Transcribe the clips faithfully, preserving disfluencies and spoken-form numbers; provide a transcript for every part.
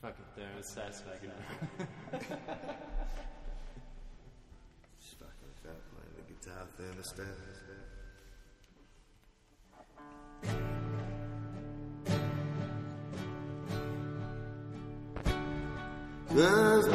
Fuck it, they're satisfying. Just fucking without playing the guitar thermostat. Cause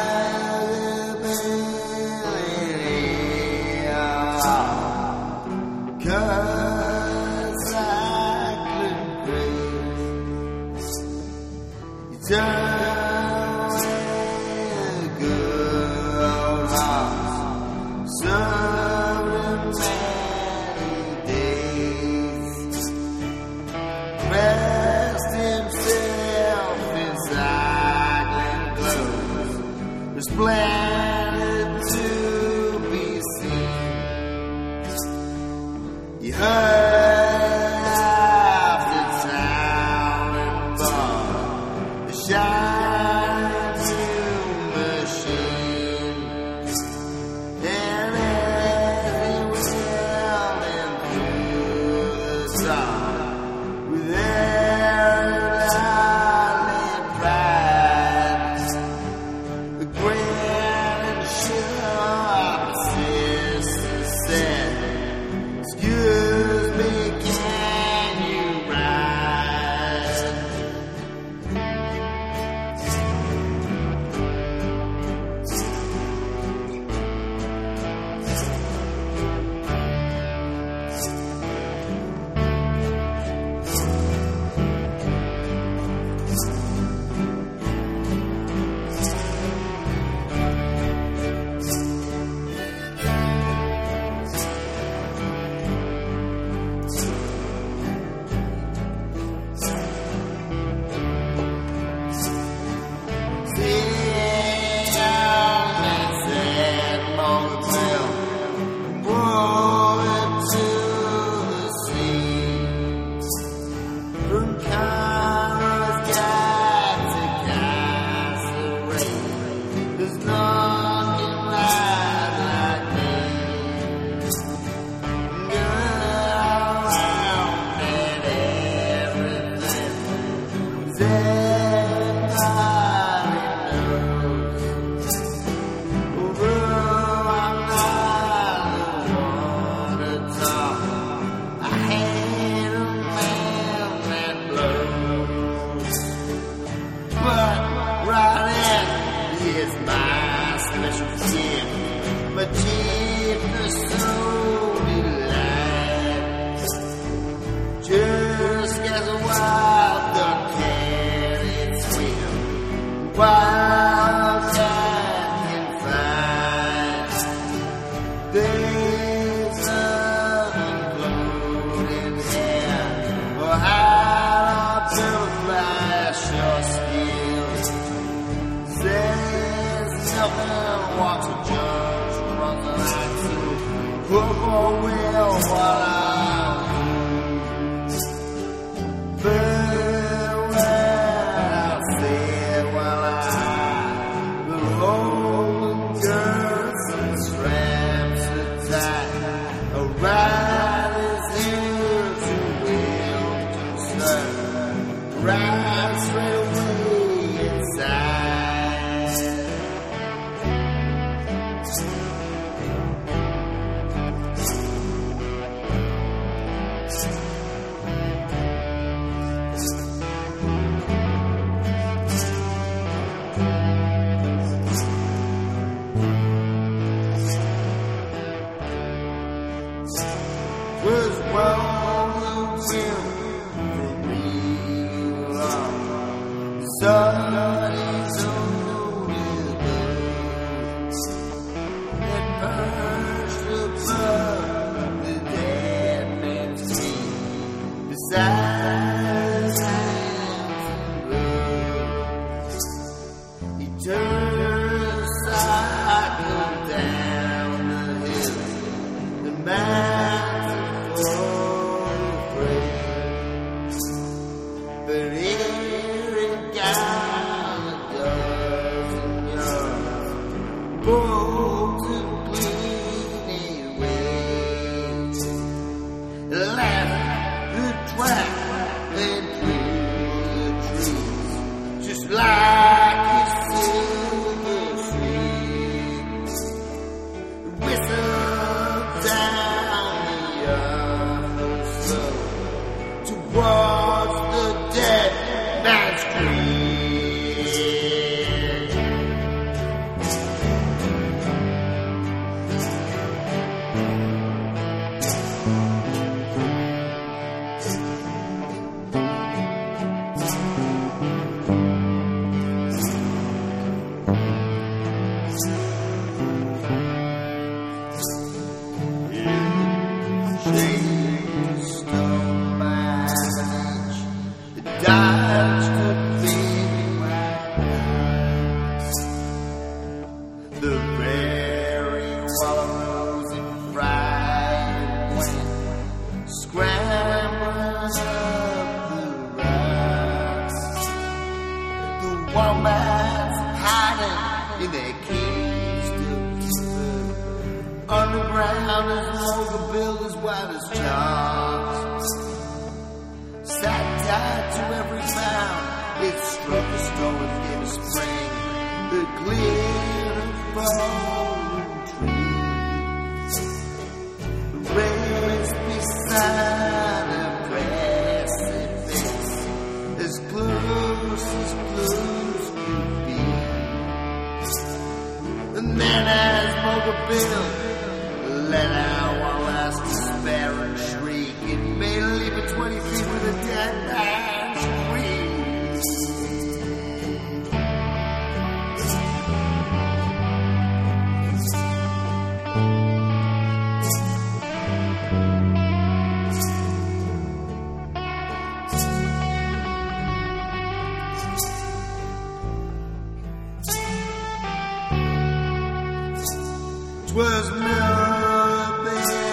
cause cycling grace, you turn a good old heart, serving many days, rest himself in cycling clothes, resplendent to be seen. You heard after town and bar, the shining machine, and as he went through the dark with every island pride, the grand and sharp sister said, excuse me, can you ride? But keep the soul alive, just as a wild duck can swim, wild cat can fly. Days of floating hair, or how to flash your skills. There's nothing walks with John. Football will while I'm farewell, said while I the rolling girls and straps are tight. A ride is here to will to serve. Ride straight away inside. Was wrong for me long. Somebody told me that purged above the dead man's feet. Besides hands and he turned cycle down the hill. The man but here it got a dozen yards, both to clean away. Left the track and through the trees, just like The very wallows in fright wind, scrambling up the rocks. The wombats hiding in their caves still. Underground is all the builders white as chalk. Sat tied to every mound, it struck a stone in a spring. The glitter fallen trees raised beside a precipice, as close as close could be. And then as Mocha Bill let out one last despairing shriek, it made a leap of twenty feet with a dead man's scream. Was Mirabelle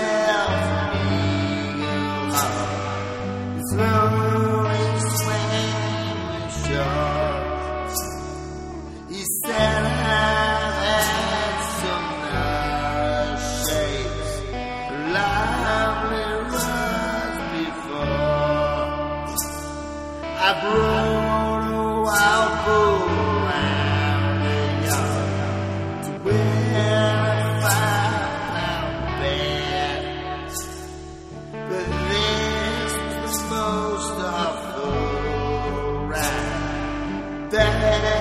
slowly swam ashore. He said I had some nice shapes, lovely runs before. I brought a wild bull around the yard to where most awful ride that